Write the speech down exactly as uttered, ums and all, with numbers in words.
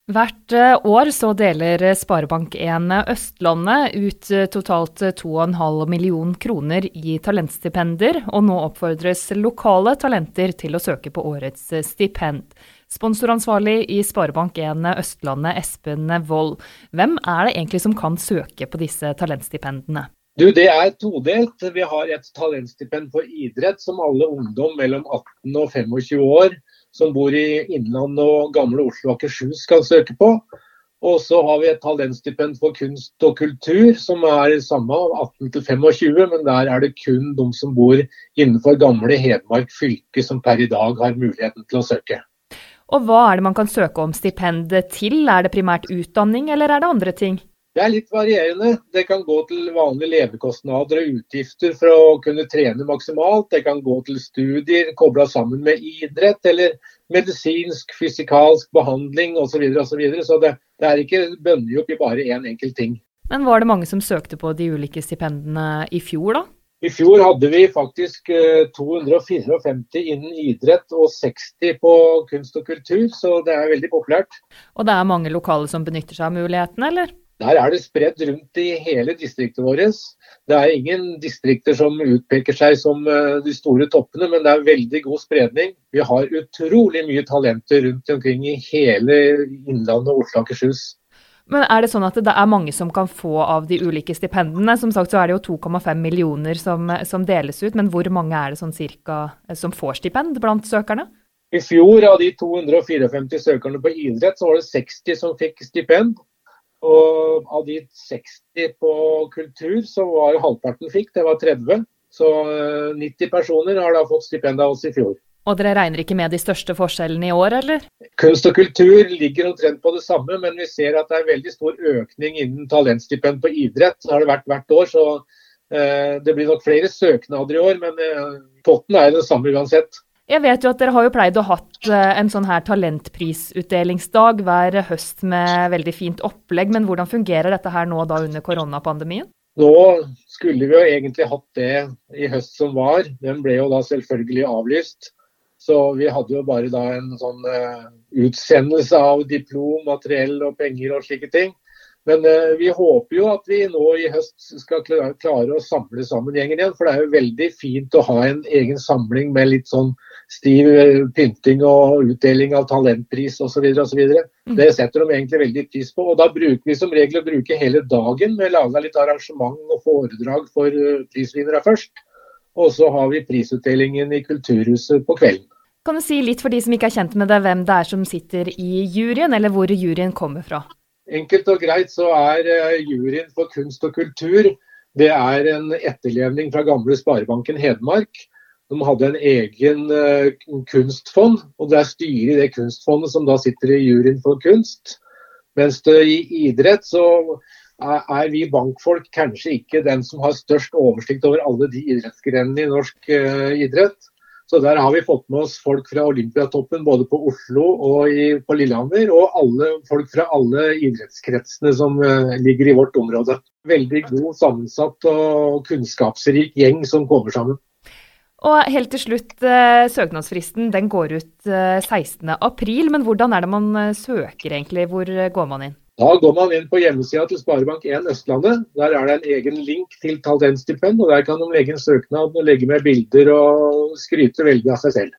Hvert eh, år så deler Sparebank en Østlandet ut eh, totalt to komma fem million kroner i talentstipender, og nå oppfordres lokale talenter til å søke på årets eh, stipend. Sponsoransvarlig i Sparebank en Østlandet, Espen Wold. Hvem er det egentlig som kan søke på disse talentstipendene? Du, det er todelt. Vi har et talentstipend for idrett som alle ungdom mellom atten og tjuefem år som bor i Innlandet og Gamle Oslo og Akershus kan søke på. Og så har vi et talentstipend for kunst og kultur som er samme atten til tjuefem, men der er det kun de som bor innenfor Gamle Hedmark fylke som per i dag har muligheten til å søke. Og hva er det man kan søke om stipend til? Er det primært utdanning, eller er det andre ting? Det er litt varierende. Det kan gå til vanlige levekostnader og utgifter for å kunne trene maksimalt. Det kan gå til studier koblet sammen med idrett, eller medisinsk, fysikalsk behandling osv. Så, videre, og så, videre. Så det, det er ikke bundet opp i bare en enkelt ting. Men var det mange som søkte på de ulike stipendene i fjor da? I fjor hadde vi faktisk to hundre femtifire innen idrett og seksti på kunst og kultur, så det er veldig populært. Og det er mange lokale som benytter seg av muligheten, eller? Der er det spredt rundt i hele distriktet vårt. Det er ingen distrikter som utpeker seg som de store toppene, men det er veldig god spredning. Vi har utrolig mye talenter rundt omkring i hele Innlandet og Oslo og Akershus. Men er det sånn at det er mange som kan få av de ulike stipendene? Som sagt så er det jo to komma fem millioner som, som deles ut, men hvor mange er det sånn cirka som får stipend blant søkerne? I fjor av de to hundre femtifire søkerne på idrett så var det seksti som fikk stipend. Og av de seksti på kultur så var halvparten fikk, det var tretti. Så nitti personer har da fått stipend av oss i fjor. Og dere regner ikke med de største forskjellene i år, eller? Kunst og kultur ligger omtrent på det samme, men vi ser at det er veldig stor økning innen talentstipend på idrett. Det har det vært hvert år, så eh, det blir nok flere søknader i år, men eh, potten er den samme uansett. Jeg vet jo at dere har jo pleid å hatt en sånn her talentprisutdelingsdag hver høst med veldig fint opplegg, men hvordan fungerer dette her nå da under koronapandemien? Nå skulle vi jo egentlig hatt det i høst som var, den ble jo da selvfølgelig avlyst. Så vi hadde jo bare da en sånn uh, utsendelse av diplom, materiell og penger og slike ting. Men uh, vi håper jo at vi nå i høst skal klare, klare å samle sammen gjengen igjen, for det er jo veldig fint å ha en egen samling med litt sånn stiv pynting og utdeling av talentpris og så videre og så videre. Det setter de egentlig veldig pris på, og da bruker vi som regel å bruke hele dagen med å lage litt arrangement og foredrag for uh, prisvinnere først. Og så har vi prisutdelingen i Kulturhuset på kvelden. Kan du si litt for de som ikke er kjent med det, hvem det er som sitter i juryen, eller hvor juryen kommer fra? Enkelt og greit så er juryen for kunst og kultur, det er en etterlevning fra gamle Sparebanken Hedmark. De hadde en egen uh, kunstfond, og det er styret i det kunstfondet som da sitter i juryen for kunst. Mens det i idrett så er vi bankfolk kanskje ikke den som har størst oversikt over alle de idrettsgrenene i norsk uh, idrett. Så der har vi fått med oss folk fra Olympiatoppen både på Oslo og i, på Lillehammer, og alle, folk fra alle idrettskretsene som uh, ligger i vårt område. Veldig god, sammensatt og kunnskapsrik gjeng som kommer sammen. Og helt til slutt, uh, søknadsfristen den går ut uh, sekstende april, men hvordan er det man uh, søker egentlig? Hvor uh, går man inn? Da går man inn på hjemmesida til Sparebank en Østlandet. Der er det en egen link til talentstipend, og der kan de legge en søknad og legge med bilder og skryte veldig av seg selv.